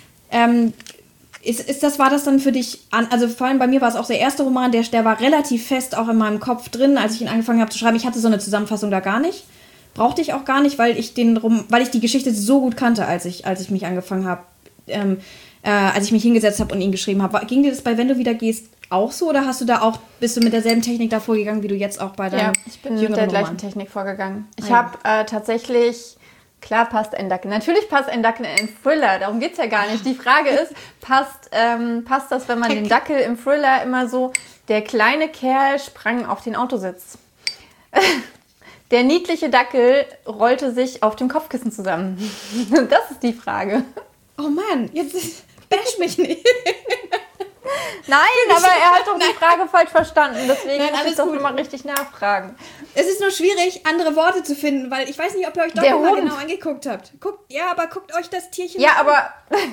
War das dann für dich, also vor allem bei mir war es auch der erste Roman, der war relativ fest auch in meinem Kopf drin, als ich ihn angefangen habe zu schreiben. Ich hatte so eine Zusammenfassung da gar nicht. Brauchte ich auch gar nicht, weil ich die Geschichte so gut kannte, als ich mich angefangen habe, als ich mich hingesetzt habe und ihn geschrieben habe. Ging dir das bei Wenn du wieder gehst auch so oder bist du mit derselben Technik da vorgegangen, wie du jetzt auch bei deinem Ja, ich bin mit der gleichen Technik vorgegangen. Ich habe tatsächlich, klar passt ein Dackel. Natürlich passt ein Dackel in einen Thriller, darum geht es ja gar nicht. Die Frage ist, passt das, wenn man den Dackel im Thriller immer so, der kleine Kerl sprang auf den Autositz. Der niedliche Dackel rollte sich auf dem Kopfkissen zusammen. Das ist die Frage. Oh Mann, jetzt bash mich nicht. Nein, aber er hat doch die Frage falsch verstanden. Deswegen muss ich doch gut. immer richtig nachfragen. Es ist nur schwierig, andere Worte zu finden, weil ich weiß nicht, ob ihr euch doch mal genau angeguckt habt. Guckt euch das Tierchen an. Ja, aber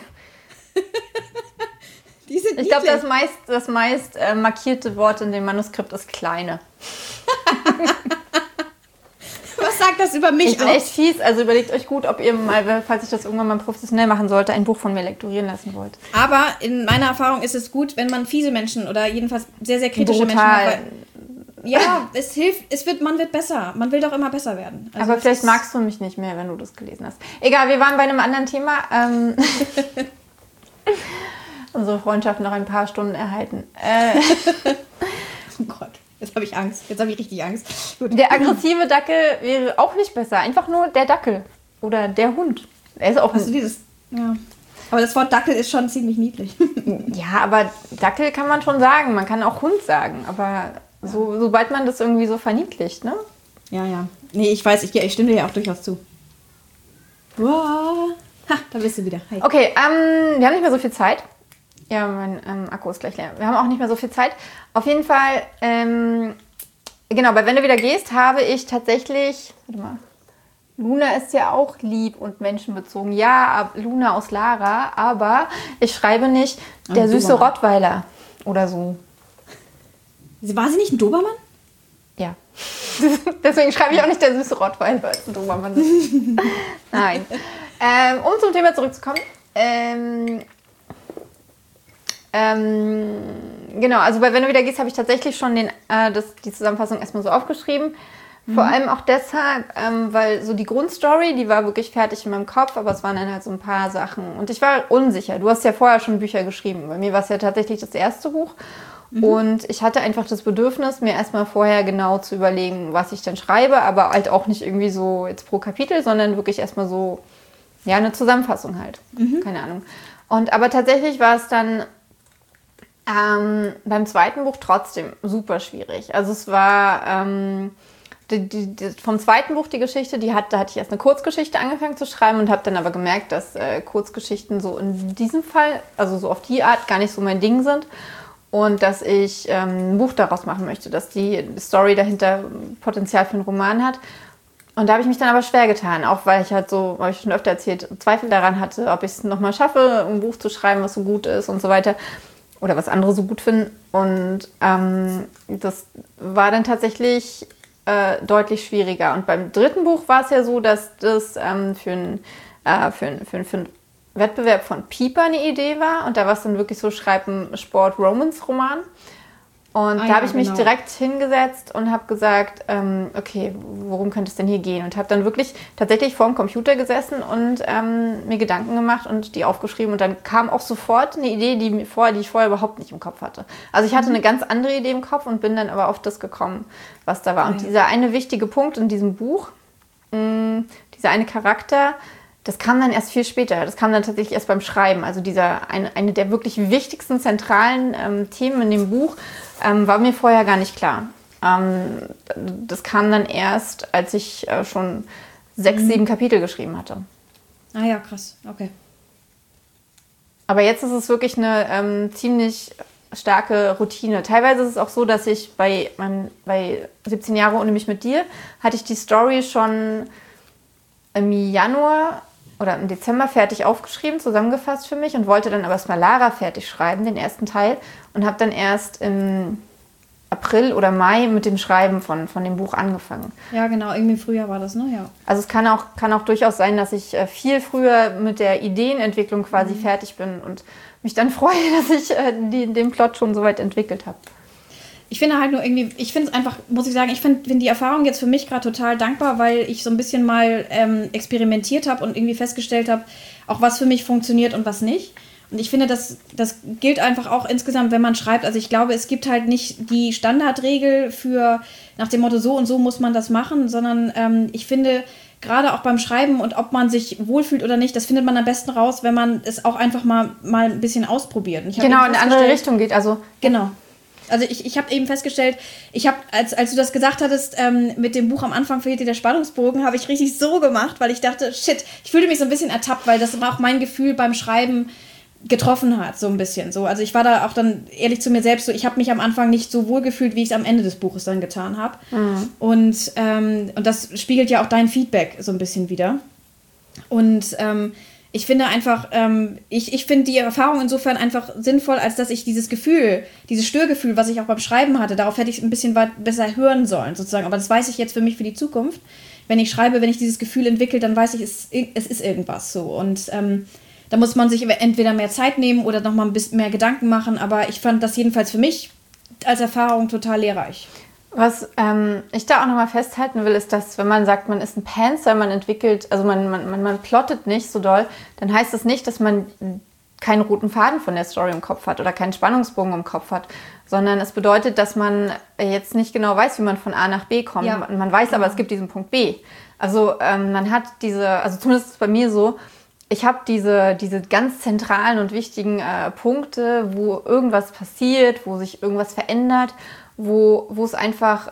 die sind ich glaube, das meist markierte Wort in dem Manuskript ist Kleine. Was sagt das über mich Ich bin echt fies, also überlegt euch gut, ob ihr mal, falls ich das irgendwann mal professionell machen sollte, ein Buch von mir lektorieren lassen wollt. Aber in meiner Erfahrung ist es gut, wenn man fiese Menschen oder jedenfalls sehr, sehr kritische Menschen hat. Ja, es hilft, man wird besser. Man will doch immer besser werden. Also aber vielleicht magst du mich nicht mehr, wenn du das gelesen hast. Egal, wir waren bei einem anderen Thema. Unsere Freundschaft noch ein paar Stunden erhalten. Oh Gott. Jetzt habe ich Angst. Jetzt habe ich richtig Angst. Gut. Der aggressive Dackel wäre auch nicht besser. Einfach nur der Dackel. Oder der Hund. Er ist auch ja. Aber das Wort Dackel ist schon ziemlich niedlich. Ja, aber Dackel kann man schon sagen. Man kann auch Hund sagen. Aber sobald man das irgendwie so verniedlicht, ne? Ja. Nee, ich weiß, ich stimme dir ja auch durchaus zu. Wow. Ha, da bist du wieder. Hi. Okay, wir haben nicht mehr so viel Zeit. Ja, mein Akku ist gleich leer. Wir haben auch nicht mehr so viel Zeit. Auf jeden Fall, genau, bei Wenn du wieder gehst, habe ich tatsächlich, warte mal, Luna ist ja auch lieb und menschenbezogen. Ja, Luna aus Lara, aber ich schreibe nicht der süße Rottweiler oder so. War sie nicht ein Dobermann? Ja. Deswegen schreibe ich auch nicht der süße Rottweiler als ein Dobermann. Nein. Um zum Thema zurückzukommen, genau, also bei Wenn du wieder gehst, habe ich tatsächlich schon die Zusammenfassung erstmal so aufgeschrieben. Vor allem auch deshalb, weil so die Grundstory, die war wirklich fertig in meinem Kopf, aber es waren dann halt so ein paar Sachen. Und ich war unsicher. Du hast ja vorher schon Bücher geschrieben. Bei mir war es ja tatsächlich das erste Buch. Und ich hatte einfach das Bedürfnis, mir erstmal vorher genau zu überlegen, was ich denn schreibe, aber halt auch nicht irgendwie so jetzt pro Kapitel, sondern wirklich erstmal so, ja, eine Zusammenfassung halt. Keine Ahnung. Aber tatsächlich war es dann beim zweiten Buch trotzdem super schwierig. Also es war vom zweiten Buch die Geschichte, da hatte ich erst eine Kurzgeschichte angefangen zu schreiben und habe dann aber gemerkt, dass Kurzgeschichten so in diesem Fall, also so auf die Art, gar nicht so mein Ding sind. Und dass ich ein Buch daraus machen möchte, dass die Story dahinter Potenzial für einen Roman hat. Und da habe ich mich dann aber schwer getan, auch weil ich halt so, habe ich schon öfter erzählt, Zweifel daran hatte, ob ich es nochmal schaffe, ein Buch zu schreiben, was so gut ist und so weiter. Oder was andere so gut finden. Und das war dann tatsächlich deutlich schwieriger. Und beim dritten Buch war es ja so, dass das für einen Wettbewerb von Piper eine Idee war. Und da war es dann wirklich so, schreib einen Sport-Romance-Roman. Und da habe ich mich direkt hingesetzt und habe gesagt, okay, worum könnte es denn hier gehen? Und habe dann wirklich tatsächlich vor dem Computer gesessen und mir Gedanken gemacht und die aufgeschrieben. Und dann kam auch sofort eine Idee, die ich vorher überhaupt nicht im Kopf hatte. Also ich hatte eine ganz andere Idee im Kopf und bin dann aber auf das gekommen, was da war. Und dieser eine wichtige Punkt in diesem Buch, dieser eine Charakter, das kam dann erst viel später. Das kam dann tatsächlich erst beim Schreiben. Also eine der wirklich wichtigsten zentralen Themen in dem Buch war mir vorher gar nicht klar. Das kam dann erst, als ich schon 6, 7 Kapitel geschrieben hatte. Ah ja, krass. Okay. Aber jetzt ist es wirklich eine ziemlich starke Routine. Teilweise ist es auch so, dass ich bei 17 Jahre ohne mich mit dir, hatte ich die Story schon im Januar oder im Dezember fertig aufgeschrieben, zusammengefasst für mich und wollte dann aber erstmal Lara fertig schreiben, den ersten Teil, und habe dann erst im April oder Mai mit dem Schreiben von dem Buch angefangen. Ja, genau, irgendwie früher war das, ne? Ja. Also es kann auch durchaus sein, dass ich viel früher mit der Ideenentwicklung quasi fertig bin und mich dann freue, dass ich den Plot schon so weit entwickelt habe. Ich finde halt nur irgendwie, ich finde es einfach, muss ich sagen, ich finde die Erfahrung jetzt für mich gerade total dankbar, weil ich so ein bisschen mal experimentiert habe und irgendwie festgestellt habe, auch was für mich funktioniert und was nicht. Und ich finde, das gilt einfach auch insgesamt, wenn man schreibt. Also ich glaube, es gibt halt nicht die Standardregel für nach dem Motto, so und so muss man das machen, sondern ich finde, gerade auch beim Schreiben und ob man sich wohlfühlt oder nicht, das findet man am besten raus, wenn man es auch einfach mal ein bisschen ausprobiert. Und ich genau, in eine andere Richtung geht. Also genau. Also ich habe eben festgestellt, als du das gesagt hattest, mit dem Buch am Anfang fehlt dir der Spannungsbogen, habe ich richtig so gemacht, weil ich dachte, shit, ich fühlte mich so ein bisschen ertappt, weil das auch mein Gefühl beim Schreiben getroffen hat, so ein bisschen. So. Also ich war da auch dann ehrlich zu mir selbst so, ich habe mich am Anfang nicht so wohl gefühlt, wie ich es am Ende des Buches dann getan habe. Mhm. Und das spiegelt ja auch dein Feedback so ein bisschen wider. Und ich finde einfach, ich finde die Erfahrung insofern einfach sinnvoll, als dass ich dieses Gefühl, dieses Störgefühl, was ich auch beim Schreiben hatte, darauf hätte ich ein bisschen besser hören sollen, sozusagen. Aber das weiß ich jetzt für mich für die Zukunft. Wenn ich schreibe, wenn ich dieses Gefühl entwickle, dann weiß ich, es ist irgendwas so. Und da muss man sich entweder mehr Zeit nehmen oder nochmal ein bisschen mehr Gedanken machen. Aber ich fand das jedenfalls für mich als Erfahrung total lehrreich. Was ich da auch nochmal festhalten will, ist, dass wenn man sagt, man ist ein Pantser, man entwickelt, also man plottet nicht so doll, dann heißt das nicht, dass man keinen roten Faden von der Story im Kopf hat oder keinen Spannungsbogen im Kopf hat, sondern es bedeutet, dass man jetzt nicht genau weiß, wie man von A nach B kommt. Ja. Man weiß aber, es gibt diesen Punkt B. Also man hat also zumindest ist es bei mir so, ich habe diese ganz zentralen und wichtigen Punkte, wo irgendwas passiert, wo sich irgendwas verändert, wo es einfach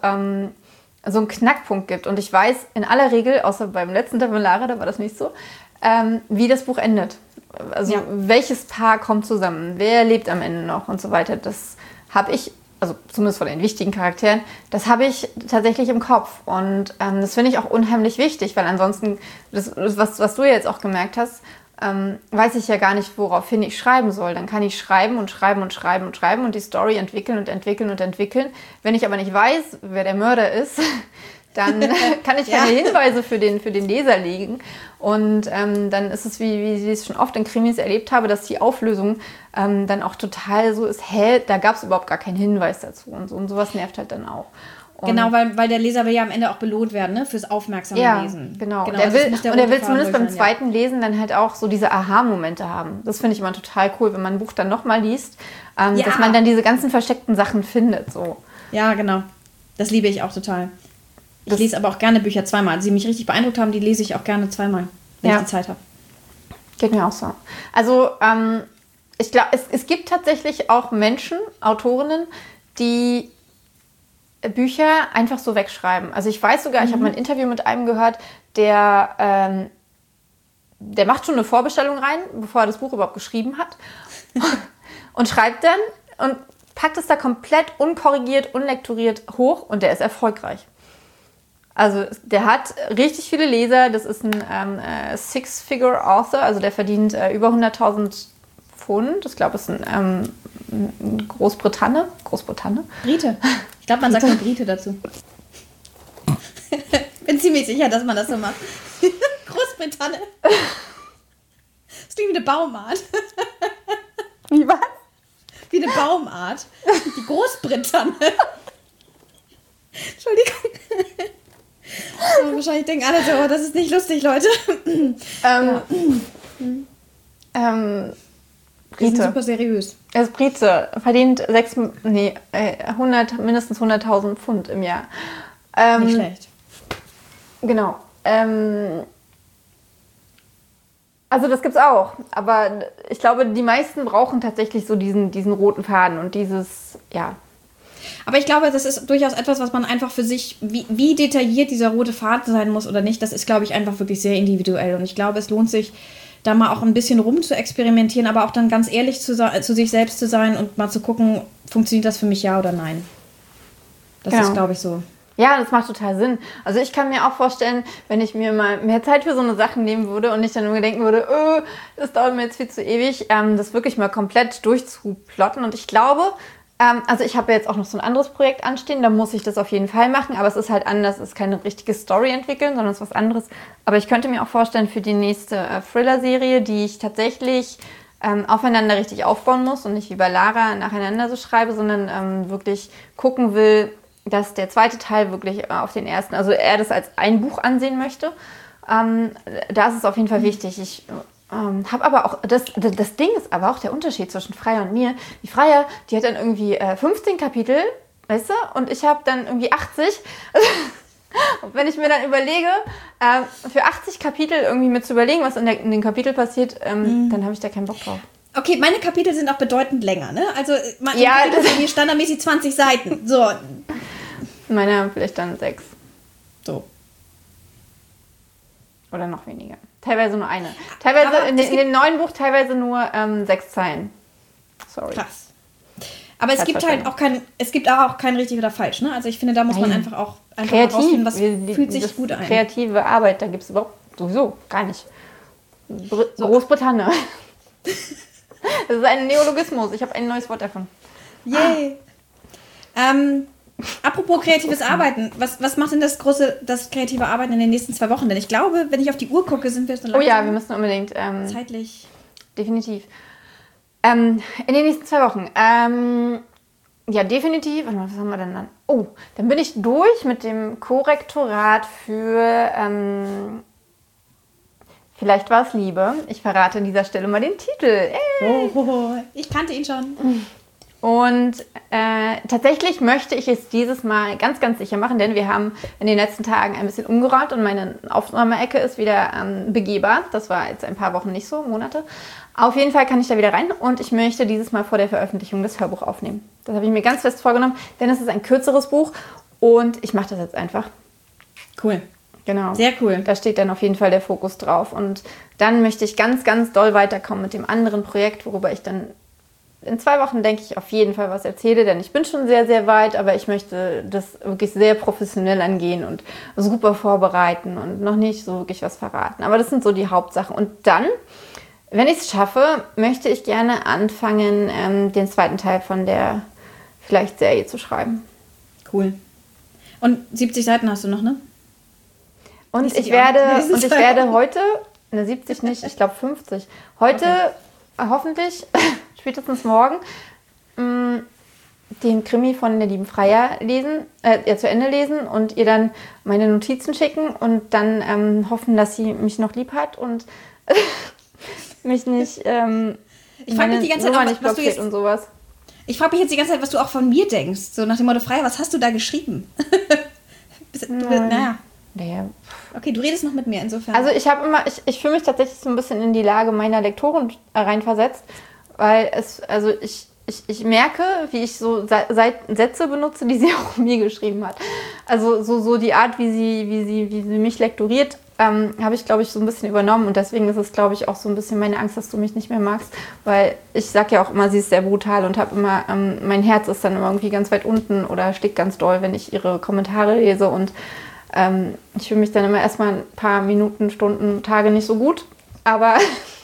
so einen Knackpunkt gibt. Und ich weiß in aller Regel, außer beim letzten Teil von Lara, da war das nicht so, wie das Buch endet. Also welches Paar kommt zusammen, wer lebt am Ende noch und so weiter. Das habe ich, also zumindest von den wichtigen Charakteren, das habe ich tatsächlich im Kopf. Und das finde ich auch unheimlich wichtig, weil ansonsten, was du jetzt auch gemerkt hast, weiß ich ja gar nicht, woraufhin ich schreiben soll. Dann kann ich schreiben und schreiben und schreiben und schreiben und die Story entwickeln und entwickeln und entwickeln. Wenn ich aber nicht weiß, wer der Mörder ist, dann kann ich keine Hinweise für den Leser legen. Und dann ist es, wie ich es schon oft in Krimis erlebt habe, dass die Auflösung dann auch total so ist, da gab es überhaupt gar keinen Hinweis dazu. Und sowas nervt halt dann auch. Genau, weil der Leser will ja am Ende auch belohnt werden, ne? Fürs aufmerksame Lesen. Genau. Der will zumindest beim zweiten Lesen dann halt auch so diese Aha-Momente haben. Das finde ich immer total cool, wenn man ein Buch dann nochmal liest, dass man dann diese ganzen versteckten Sachen findet. So. Ja, genau. Das liebe ich auch total. Ich lese aber auch gerne Bücher zweimal. Also, die mich richtig beeindruckt haben, die lese ich auch gerne zweimal, wenn ich die Zeit habe. Geht mir auch so. Also, ich glaube, es gibt tatsächlich auch Menschen, Autorinnen, die Bücher einfach so wegschreiben. Also ich weiß sogar, ich habe mal ein Interview mit einem gehört, der macht schon eine Vorbestellung rein, bevor er das Buch überhaupt geschrieben hat und schreibt dann und packt es da komplett unkorrigiert, unlektoriert hoch und der ist erfolgreich. Also der hat richtig viele Leser, das ist ein Six-Figure-Author, also der verdient über 100.000 Pfund, ich glaube, es ist ein Großbritannien. Brite. Ich glaube, man sagt nur Brite dazu. Bin ziemlich sicher, dass man das so macht. Großbritannien. Das klingt wie eine Baumart. Wie was? Wie eine Baumart. Die Großbritannien. Entschuldigung. Wahrscheinlich denken alle so, das ist nicht lustig, Leute. Brite. Super seriös. Er ist Brite, verdient mindestens 100.000 Pfund im Jahr. Nicht schlecht. Genau. Also das gibt's auch, aber ich glaube, die meisten brauchen tatsächlich so diesen roten Faden und dieses, Aber ich glaube, das ist durchaus etwas, was man einfach für sich, wie detailliert dieser rote Faden sein muss oder nicht, das ist, glaube ich, einfach wirklich sehr individuell. Und ich glaube, es lohnt sich, da mal auch ein bisschen rum zu experimentieren, aber auch dann ganz ehrlich zu sich selbst zu sein und mal zu gucken, funktioniert das für mich ja oder nein. Das ist, glaube ich, so. Ja, das macht total Sinn. Also ich kann mir auch vorstellen, wenn ich mir mal mehr Zeit für so eine Sachen nehmen würde und nicht dann nur denken würde, das dauert mir jetzt viel zu ewig, das wirklich mal komplett durchzuplotten. Und ich glaube, also ich habe ja jetzt auch noch so ein anderes Projekt anstehen, da muss ich das auf jeden Fall machen, aber es ist halt anders, es ist keine richtige Story entwickeln, sondern es ist was anderes. Aber ich könnte mir auch vorstellen, für die nächste Thriller-Serie, die ich tatsächlich aufeinander richtig aufbauen muss und nicht wie bei Lara nacheinander so schreibe, sondern wirklich gucken will, dass der zweite Teil wirklich auf den ersten, also er das als ein Buch ansehen möchte. Da ist es auf jeden Fall wichtig. Ich Hab aber auch, das Ding ist aber auch der Unterschied zwischen Freya und mir. Die Freya, die hat dann irgendwie 15 Kapitel, weißt du, und ich habe dann irgendwie 80. Und wenn ich mir dann überlege, für 80 Kapitel irgendwie mir zu überlegen, was in den Kapiteln passiert, dann habe ich da keinen Bock drauf. Okay, meine Kapitel sind auch bedeutend länger, ne? Also meine Kapitel sind standardmäßig 20 Seiten. So. Meine haben vielleicht dann 6. So. Oder noch weniger. Teilweise nur eine. Teilweise in dem neuen Buch teilweise nur 6 Zeilen. Sorry. Krass. Aber es gibt halt auch kein richtig oder falsch, ne? Also ich finde, da muss man einfach herausfinden, was fühlt sich gut an. Kreative Arbeit, da gibt es überhaupt sowieso gar nicht. Großbritannien. Das ist ein Neologismus. Ich habe ein neues Wort davon. Yay. Apropos kreatives Arbeiten. Was macht denn das kreative Arbeiten in den nächsten 2 Wochen? Denn ich glaube, wenn ich auf die Uhr gucke, sind wir schon langsam. Oh ja, wir müssen unbedingt. Zeitlich. Definitiv. In den nächsten 2 Wochen. Ja, definitiv. Was haben wir denn dann? Oh, dann bin ich durch mit dem Korrektorat für Vielleicht war es Liebe. Ich verrate an dieser Stelle mal den Titel. Ich kannte ihn schon. Und tatsächlich möchte ich es dieses Mal ganz, ganz sicher machen, denn wir haben in den letzten Tagen ein bisschen umgeräumt und meine Aufnahmeecke ist wieder begehbar. Das war jetzt ein paar Wochen nicht so, Monate. Auf jeden Fall kann ich da wieder rein und ich möchte dieses Mal vor der Veröffentlichung das Hörbuch aufnehmen. Das habe ich mir ganz fest vorgenommen, denn es ist ein kürzeres Buch und ich mache das jetzt einfach. Cool. Genau. Sehr cool. Da steht dann auf jeden Fall der Fokus drauf. Und dann möchte ich ganz, ganz doll weiterkommen mit dem anderen Projekt, worüber ich dann in 2 Wochen, denke ich, auf jeden Fall was erzähle, denn ich bin schon sehr, sehr weit, aber ich möchte das wirklich sehr professionell angehen und super vorbereiten und noch nicht so wirklich was verraten. Aber das sind so die Hauptsachen. Und dann, wenn ich es schaffe, möchte ich gerne anfangen, den 2. Teil von der vielleicht Serie zu schreiben. Cool. Und 70 Seiten hast du noch, ne? Und ich werde heute, 70 nicht, ich glaube 50, heute hoffentlich, spätestens morgen, den Krimi von der lieben Freya zu Ende lesen und ihr dann meine Notizen schicken und dann hoffen, dass sie mich noch lieb hat und mich nicht, ich frage mich die ganze Zeit, nicht blockiert und sowas. Ich frage mich jetzt die ganze Zeit, was du auch von mir denkst. So nach dem Motto, Freya, was hast du da geschrieben? Naja. Okay, du redest noch mit mir insofern. Also ich fühle mich tatsächlich so ein bisschen in die Lage meiner Lektorin reinversetzt, weil ich merke, wie ich so Sätze benutze, die sie auch mir geschrieben hat. Also so die Art, wie sie mich lektoriert, habe ich, glaube ich, so ein bisschen übernommen und deswegen ist es, glaube ich, auch so ein bisschen meine Angst, dass du mich nicht mehr magst, weil ich sage ja auch immer, sie ist sehr brutal und habe immer, mein Herz ist dann immer irgendwie ganz weit unten oder schlägt ganz doll, wenn ich ihre Kommentare lese und ich fühle mich dann immer erstmal ein paar Minuten, Stunden, Tage nicht so gut, aber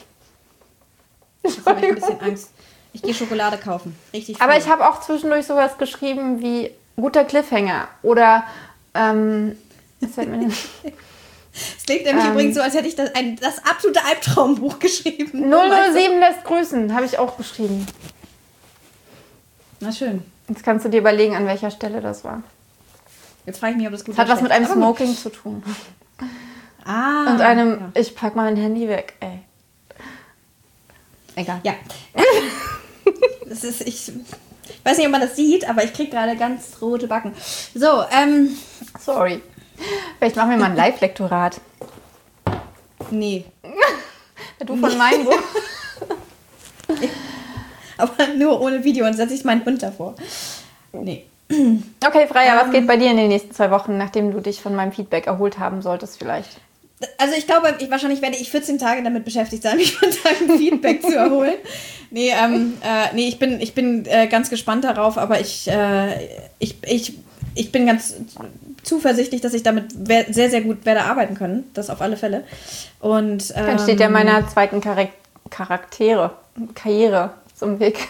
ich habe ein bisschen Angst. Ich gehe Schokolade kaufen. Richtig. Aber ich habe auch zwischendurch sowas geschrieben wie guter Cliffhanger oder was fällt mir denn? Es klingt nämlich übrigens so, als hätte ich das absolute Albtraumbuch geschrieben. 007 lässt grüßen, habe ich auch geschrieben. Na schön. Jetzt kannst du dir überlegen, an welcher Stelle das war. Jetzt frage ich mich, ob das gut ist. Das hat was mit einem Smoking zu tun. Und einem, ich pack mal mein Handy weg, ey. Egal. Ja. Das ist, ich weiß nicht, ob man das sieht, aber ich kriege gerade ganz rote Backen. So, sorry. Vielleicht machen wir mal ein Live-Lektorat. Nee. Du von meinem Buch. Aber nur ohne Video und setze ich meinen Hund davor. Nee. Okay, Freya, was geht bei dir in den nächsten 2 Wochen, nachdem du dich von meinem Feedback erholt haben solltest vielleicht? Also ich glaube, wahrscheinlich werde ich 14 Tage damit beschäftigt sein, mich von deinem Feedback zu erholen. Nee, ich bin ganz gespannt darauf, aber ich bin ganz zuversichtlich, dass ich damit sehr, sehr gut werde arbeiten können. Das auf alle Fälle. Und dann steht ja meiner 2. Karriere zum Weg.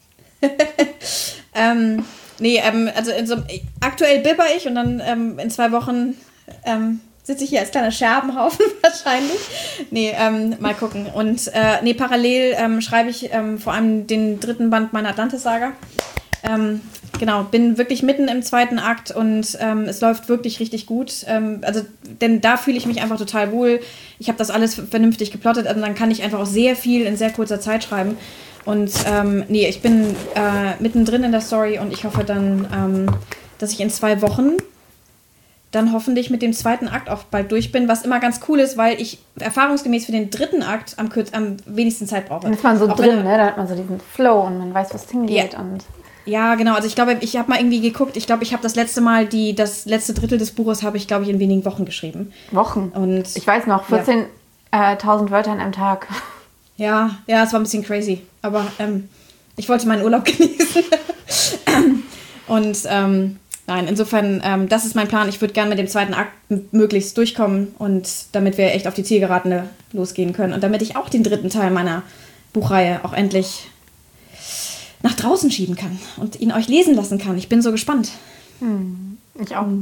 Also aktuell bibber ich und dann in 2 Wochen sitze ich hier als kleiner Scherbenhaufen wahrscheinlich. Nee, mal gucken. Und parallel schreibe ich vor allem den 3. Band meiner Atlantis-Saga. genau, bin wirklich mitten im zweiten Akt und es läuft wirklich richtig gut. Denn da fühle ich mich einfach total wohl. Ich habe das alles vernünftig geplottet und dann kann ich einfach auch sehr viel in sehr kurzer Zeit schreiben. Und ich bin mittendrin in der Story und ich hoffe dann, dass ich in 2 Wochen dann hoffentlich mit dem zweiten Akt auch bald durch bin, was immer ganz cool ist, weil ich erfahrungsgemäß für den dritten Akt am wenigsten Zeit brauche. Dann ist man so auch drin, ne? Da hat man so diesen Flow und man weiß, was hingeht. Ja, genau. Also ich glaube, ich habe mal irgendwie geguckt, ich glaube, ich habe das letzte Mal das letzte Drittel des Buches habe ich, glaube ich, in wenigen Wochen geschrieben. Wochen? Und ich weiß noch, 14.000 Wörter in einem Tag. Ja, es war ein bisschen crazy. Aber ich wollte meinen Urlaub genießen. Und nein, insofern, das ist mein Plan. Ich würde gerne mit dem zweiten Akt möglichst durchkommen und damit wir echt auf die Zielgerade losgehen können. Und damit ich auch den dritten Teil meiner Buchreihe auch endlich nach draußen schieben kann und ihn euch lesen lassen kann. Ich bin so gespannt. Ich auch.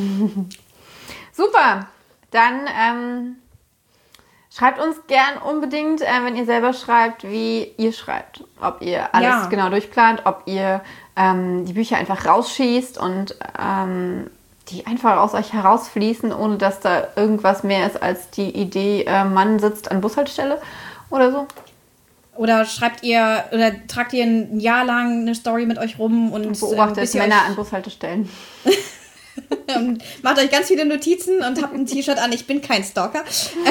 Super. Dann schreibt uns gern unbedingt, wenn ihr selber schreibt, wie ihr schreibt. Ob ihr alles genau durchplant, ob ihr die Bücher einfach rausschießt und die einfach aus euch herausfließen, ohne dass da irgendwas mehr ist als die Idee, Mann sitzt an Bushaltestelle oder so. Oder tragt ihr ein Jahr lang eine Story mit euch rum und beobachtet Männer an Bushaltestellen. Und macht euch ganz viele Notizen und habt ein T-Shirt an, ich bin kein Stalker.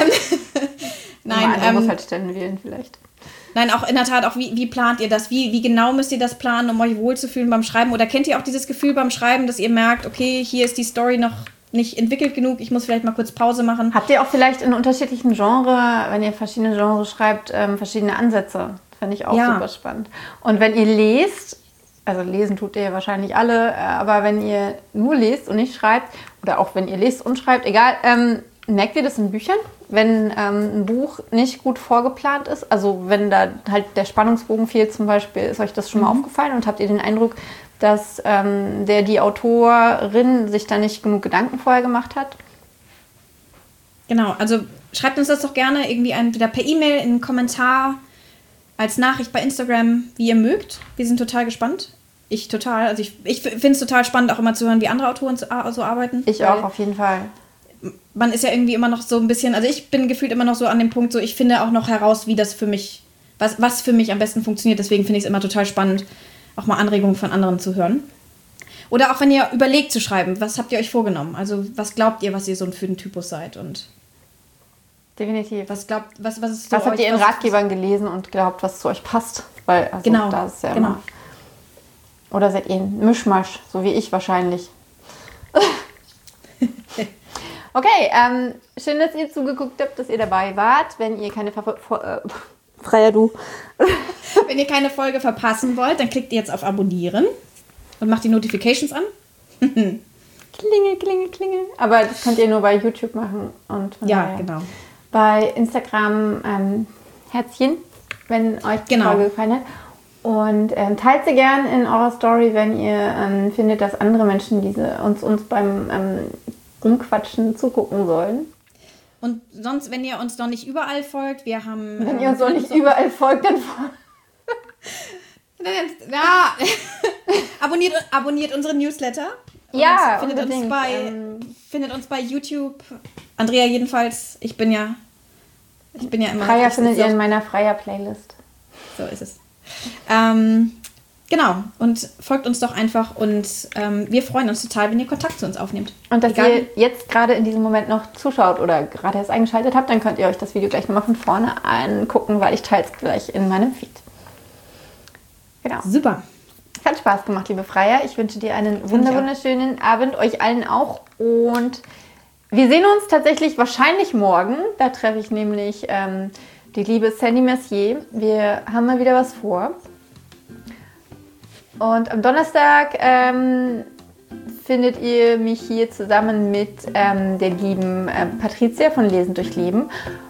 Nein, Bushaltestellen wählen vielleicht. Nein, auch in der Tat, auch wie plant ihr das? Wie genau müsst ihr das planen, um euch wohlzufühlen beim Schreiben? Oder kennt ihr auch dieses Gefühl beim Schreiben, dass ihr merkt, okay, hier ist die Story noch nicht entwickelt genug, ich muss vielleicht mal kurz Pause machen? Habt ihr auch vielleicht in unterschiedlichen Genres, wenn ihr verschiedene Genres schreibt, verschiedene Ansätze? Das finde ich auch super spannend. Und wenn ihr lest, also lesen tut ihr wahrscheinlich alle, aber wenn ihr nur lest und nicht schreibt, oder auch wenn ihr lest und schreibt, egal, merkt ihr das in Büchern? Wenn ein Buch nicht gut vorgeplant ist, also wenn da halt der Spannungsbogen fehlt zum Beispiel, ist euch das schon mal aufgefallen und habt ihr den Eindruck, dass die Autorin sich da nicht genug Gedanken vorher gemacht hat? Genau, also schreibt uns das doch gerne irgendwie entweder per E-Mail, in einen Kommentar, als Nachricht bei Instagram, wie ihr mögt. Wir sind total gespannt. Ich total. Also ich finde es total spannend, auch immer zu hören, wie andere Autoren so arbeiten. Ich auch, auf jeden Fall. Man ist ja irgendwie immer noch so ein bisschen, also ich bin gefühlt immer noch so an dem Punkt, so ich finde auch noch heraus, wie das für mich, was für mich am besten funktioniert. Deswegen finde ich es immer total spannend, auch mal Anregungen von anderen zu hören. Oder auch wenn ihr überlegt zu schreiben, was habt ihr euch vorgenommen? Also was glaubt ihr, was ihr so für ein Typus seid? Und definitiv. Was ist so was habt ihr in Ratgebern gelesen und glaubt, was zu euch passt? Weil genau, da ist ja immer. Oder seid ihr ein Mischmasch, so wie ich wahrscheinlich. Okay, schön, dass ihr zugeguckt habt, dass ihr dabei wart. Wenn ihr keine Wenn ihr keine Folge verpassen wollt, dann klickt ihr jetzt auf Abonnieren und macht die Notifications an. Klingel, klingel, klingel. Aber das könnt ihr nur bei YouTube machen. Und genau. Bei Instagram Herzchen, wenn euch die Folge gefallen hat. Und teilt sie gern in eurer Story, wenn ihr findet, dass andere Menschen uns beim Rumquatschen zugucken sollen. Und sonst, wenn ihr uns noch nicht überall folgt, wir haben... Wenn ihr uns noch nicht überall folgt, dann... abonniert unsere Newsletter. Ja, findet uns bei YouTube. Andrea jedenfalls. Ich bin ja immer... Freier findet ihr in meiner Freier-Playlist. So ist es. Genau, und folgt uns doch einfach und wir freuen uns total, wenn ihr Kontakt zu uns aufnehmt. Und dass ihr jetzt gerade in diesem Moment noch zuschaut oder gerade erst eingeschaltet habt, dann könnt ihr euch das Video gleich nochmal von vorne angucken, weil ich teile es gleich in meinem Feed. Genau. Super. Es hat Spaß gemacht, liebe Freier. Ich wünsche dir einen wunderschönen Abend, euch allen auch. Und wir sehen uns tatsächlich wahrscheinlich morgen. Da treffe ich nämlich die liebe Sandy Mercier. Wir haben mal wieder was vor. Und am Donnerstag findet ihr mich hier zusammen mit der lieben Patricia von Lesend durchs Leben.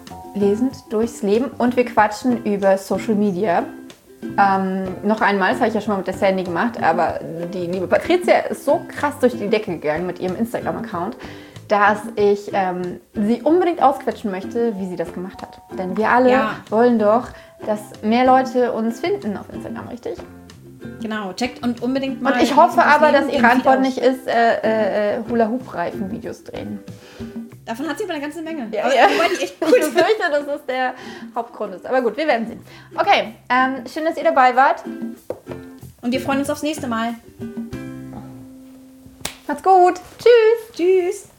Und wir quatschen über Social Media. Noch einmal, das habe ich ja schon mal mit der Sandy gemacht, aber die liebe Patricia ist so krass durch die Decke gegangen mit ihrem Instagram-Account, dass ich sie unbedingt ausquetschen möchte, wie sie das gemacht hat. Denn wir alle wollen doch, dass mehr Leute uns finden auf Instagram, richtig? Genau, checkt und unbedingt mal. Und ich hoffe aber, dass ihre Antwort nicht ist, Hula-Hoop-Reifen Videos drehen. Davon hat sie aber eine ganze Menge. Ja, aber ja. die echt cool Ich befürchte, dass das der Hauptgrund ist. Aber gut, wir werden sehen. Okay, schön, dass ihr dabei wart. Und wir freuen uns aufs nächste Mal. Macht's gut. Tschüss. Tschüss.